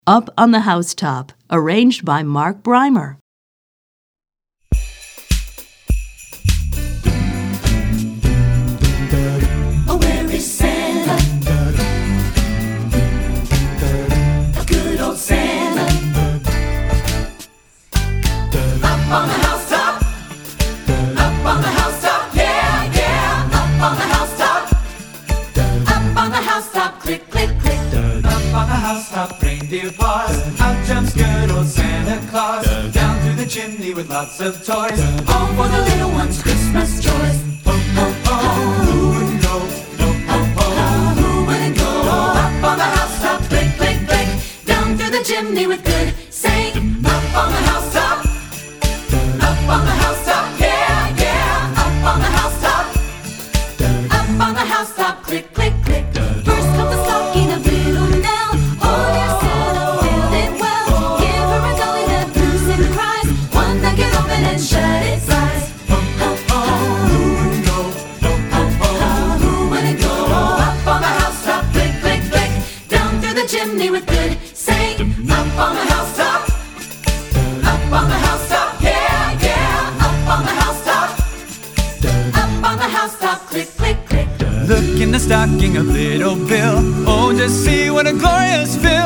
Up on the Housetop, arranged by Mark Breimer. Oh, where is Santa? A good old Santa. Up on the housetop. Up on the housetop. Yeah, yeah. Up on the housetop. Up on the housetop. Click, click, click. Up on the housetop, reindeer paws. Out jumps good old Santa Claus. Down through the chimney with lots of toys. All for the little ones' Christmas joys. Ho, ho, ho. Who wouldn't go? Ho, ho, ho. Who wouldn't go? Up on the housetop, click, click, click. Down through the chimney with good Saint. Up on the housetop. Up on the housetop, yeah, yeah. Up on the housetop. Up on the housetop, click, click, click. First comes the stocking of little Nell. Oh, dear Santa, filled it well. Give her a dolly that boos and cries. One that can open and shut its eyes. Ho, ho, ho. Who wouldn't go? Ho, ho, ho. Who wouldn't go? Up on the housetop, click, click, click. Down through the chimney with good Saint. Up on the housetop. Up on the housetop, yeah, yeah. Up on the housetop. Up on the housetop, click, click, click. Look in the stocking of little Bill. Oh, just see what a glorious fill.